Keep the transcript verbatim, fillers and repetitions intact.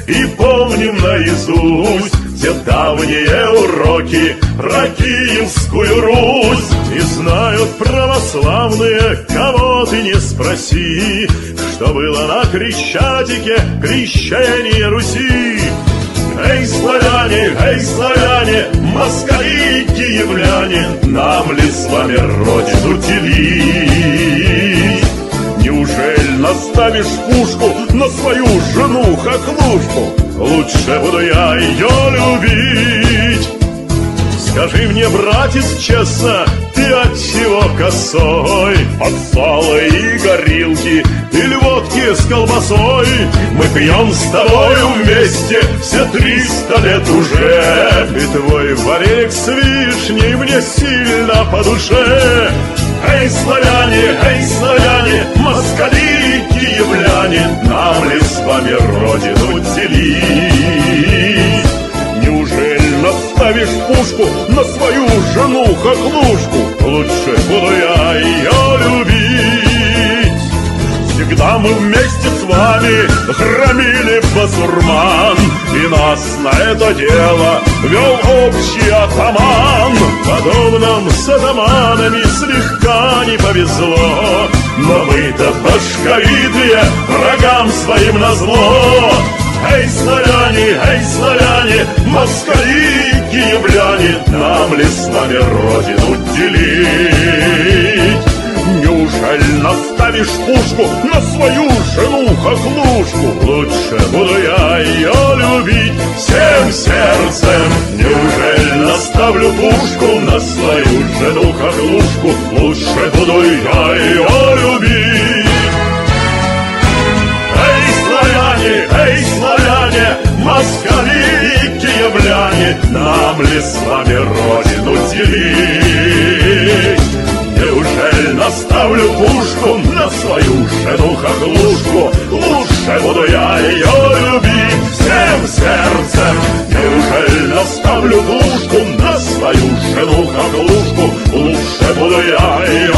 и помним наизусть те давние уроки про Киевскую Русь. И знают православные, кого ты не спроси, что было на Крещатике крещение Руси. Эй, славяне, эй, славяне, москали и киевляне, нам ли с вами родину делить? Неужели наставишь пушку на свою жену хохлушку? Лучше буду я ее любить. Скажи мне, братец, честно, ты отчего косой? От сала и горилки или водки с колбасой? Мы пьем с тобою вместе все триста лет уже, и твой вареник с вишней мне сильно по душе. Эй, славяне, эй, славяне, москали и киевляне, нам ли с вами родину делить? Неужели наставишь пушку на свою жену хохлушку? Лучше буду я ее любить. Всегда мы вместе с вами громили басурман, и нас на это дело вел общий атаман. Подобно с атаманами слегка не повезло, но мы-то башковитые, врагам своим назло. Эй, славяне, эй, славяне, москали и киевляне, нам ли с вами родину делить? Неужели наставишь пушку на свою жену хохлушку? Лучше буду я ее любить всем сердцем. Неужели наставлю пушку на свою жену хохлушку? Лучше буду я ее любить. Эй, славяне, эй, славяне, москали и киевляне, нам ли с вами родину делить? Неужели наставлю пушку на свою жену хохлушку? Лучше буду я ее любить всем сердцем. Неужели наставлю пушку на свою жену хохлушку? Лучше буду я ее